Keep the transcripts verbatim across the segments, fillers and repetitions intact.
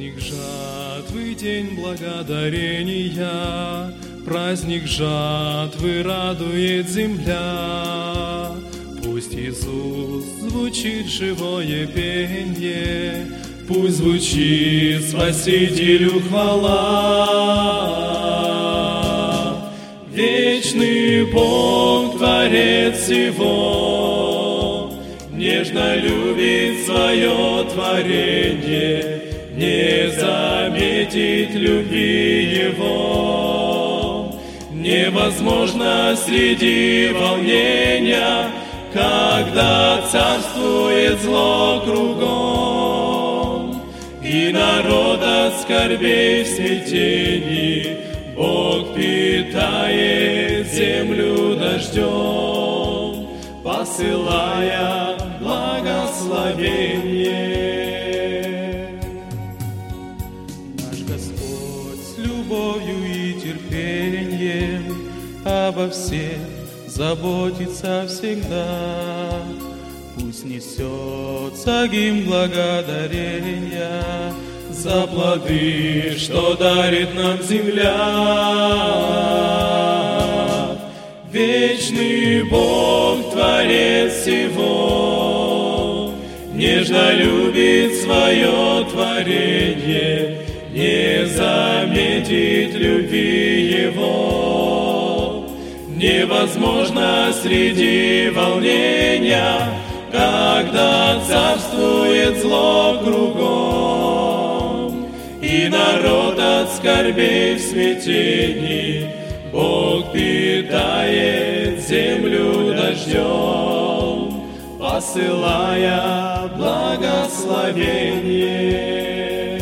Праздник жатвы, день благодарения, праздник жатвы радует земля. Пусть Иисус звучит живое пенье, пусть звучит Спасителю хвала. Вечный Бог, Творец всего, нежно любит свое творение, не заметить любви Его невозможно среди волнения, когда царствует зло кругом, и народ от скорбей в смятении. Бог питает землю дождем, посылая благословение. Наш Господь с любовью и терпением обо всех заботится всегда. Пусть несется гимн благодарения за плоды, что дарит нам земля. Вечный Бог, Творец всего, нежно любит свое творение, не заметить любви Его невозможно среди волнения, когда царствует зло кругом, и народ от скорбей в смятении. Бог питает землю дождем, посылая благословение.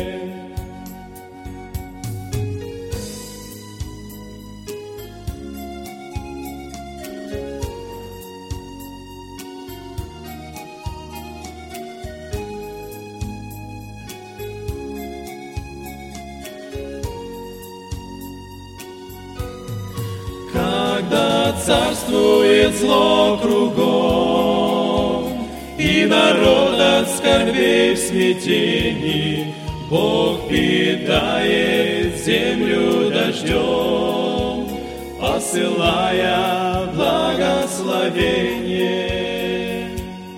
Когда царствует зло кругом, и народ от скорбей в смятении, Бог питает землю дождем, посылая благословение.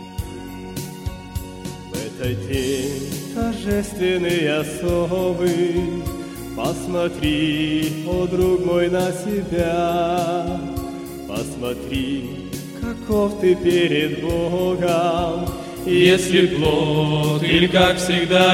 В этот день торжественный и особый, посмотри, о друг мой, на себя, посмотри, каков ты перед Богом, если плод или, как всегда,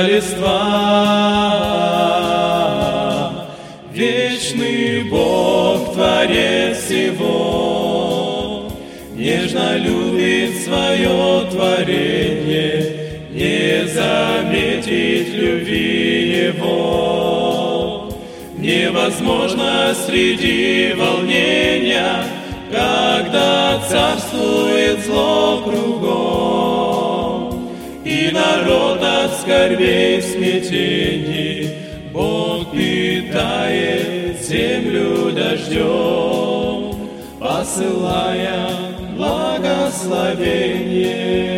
листва. Вечный Бог, Творец всего, нежно любит свое творение, не заметить любви Его невозможно среди волнения, когда царствует зло кругом, и народ от скорбей в смятении. Бог питает землю дождем, посылая благословение.